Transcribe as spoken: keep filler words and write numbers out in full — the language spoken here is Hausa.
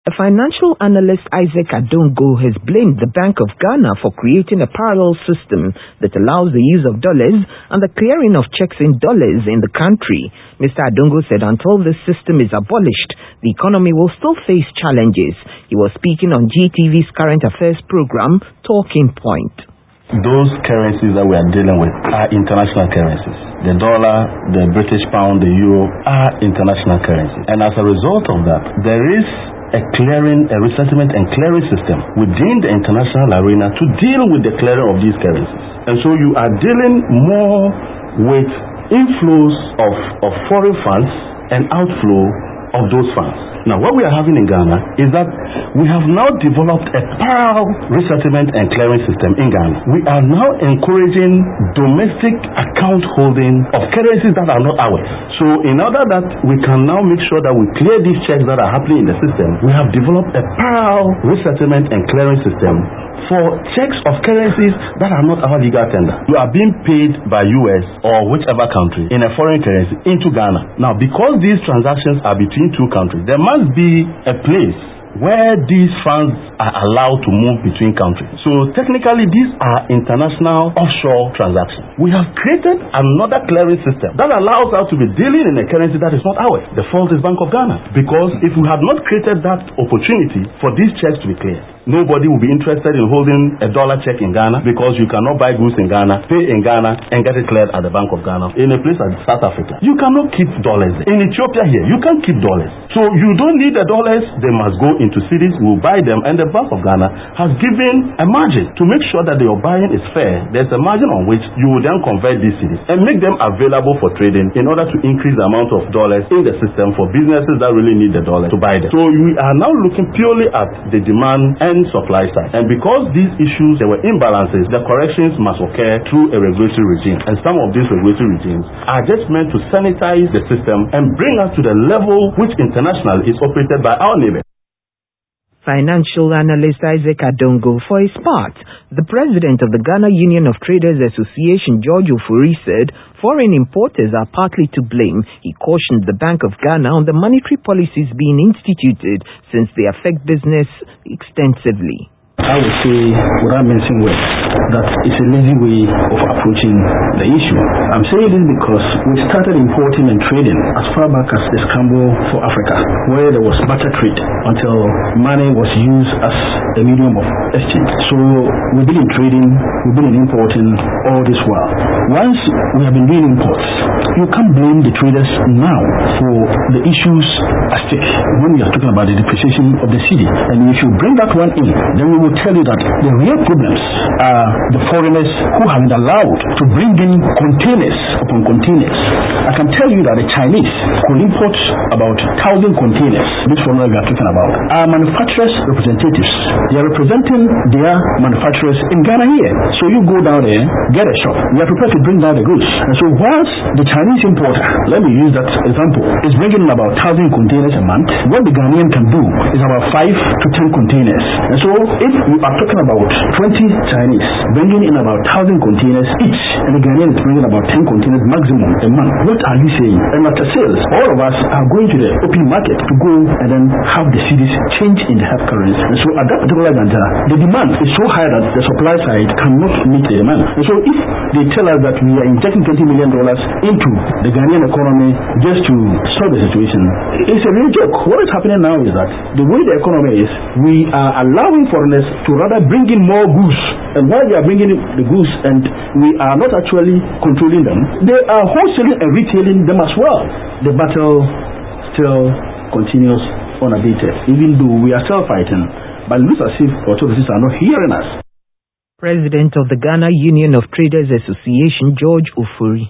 A financial analyst, Isaac Adongo, has blamed the Bank of Ghana for creating a parallel system that allows the use of dollars and the clearing of checks in dollars in the country. Mister Adongo said until this system is abolished, the economy will still face challenges. He was speaking on G T V's current affairs program, Talking Point. Those currencies that we are dealing with are international currencies. The dollar, the British pound, the euro are international currencies. And as a result of that, there is a clearing, a resettlement and clearing system within the international arena to deal with the clearing of these currencies. And so you are dealing more with inflows of, of foreign funds and outflow of those funds. Now, what we are having in Ghana is that we have now developed a parallel resettlement and clearing system in Ghana. We are now encouraging domestic account holding of currencies that are not ours. So, in order that we can now make sure that we clear these checks that are happening in the system, we have developed a parallel resettlement and clearing system for checks of currencies that are not our legal tender. You are being paid by U S or whichever country in a foreign currency into Ghana. Now, because these transactions are between two countries, there must be a place where these funds are allowed to move between countries. So technically, these are international offshore transactions. We have created another clearing system that allows us to be dealing in a currency that is not ours. The fault is Bank of Ghana. Because if we had not created that opportunity for these checks to be cleared, nobody will be interested in holding a dollar check in Ghana because you cannot buy goods in Ghana, pay in Ghana, and get it cleared at the Bank of Ghana. In a place like South Africa, you cannot keep dollars. In Ethiopia here, you can't keep dollars. So you don't need the dollars, they must go into cities, we'll buy them, and the Bank of Ghana has given a margin to make sure that your buying is fair. There's a margin on which you will then convert these cities and make them available for trading in order to increase the amount of dollars in the system for businesses that really need the dollars to buy them. So we are now looking purely at the demand and supply side. And because these issues, there were imbalances, the corrections must occur through a regulatory regime. And some of these regulatory regimes are just meant to sanitize the system and bring us to the level which internationally is operated by our neighbors. Financial analyst Isaac Adongo. For his part, the president of the Ghana Union of Traders Association, George Ofori, said foreign importers are partly to blame. He cautioned the Bank of Ghana on the monetary policies being instituted since they affect business extensively. I would say, without mincing words, that it's a lazy way of approaching the issue. I'm saying this because we started importing and trading as far back as the scramble for Africa, where there was barter trade until money was used as a medium of exchange. So we've been in trading, we've been in importing all this while. Once we have been doing imports, you can't blame the traders now for the issues at stake when we are talking about the depreciation of the cedi. And if you bring that one in, then we will tell you that the real problems are the foreigners who have been allowed to bring in containers upon containers. I can tell you that the Chinese could import about one thousand containers. This foreigner we are talking about are manufacturers' representatives. They are representing their manufacturers in Ghana here. So you go down there, get a shop. You are prepared to bring down the goods. And so once the Chinese importer, let me use that example, is bringing in about one thousand containers a month, what the Ghanaian can do is about five to ten containers. And so if we are talking about twenty Chinese bringing in about one thousand containers each, and the Ghanaian is bringing about ten containers maximum a month. What are you saying? And after sales, all of us are going to the open market to go and then have the cedis change in the hard currency. And so at that particular juncture, the demand is so high that the supply side cannot meet the demand. And so if they tell us that we are injecting twenty million dollars into the Ghanaian economy just to solve the situation, it's a real joke. What is happening now is that the way the economy is, we are allowing foreigners to rather bring in more goods, and while they are bringing in the goods and we are not actually controlling them, they are wholesaling and retailing them as well. The battle still continues unabated, even though we are still fighting, but it looks as if authorities are not hearing us. President of the Ghana Union of Traders Association, George Ofori.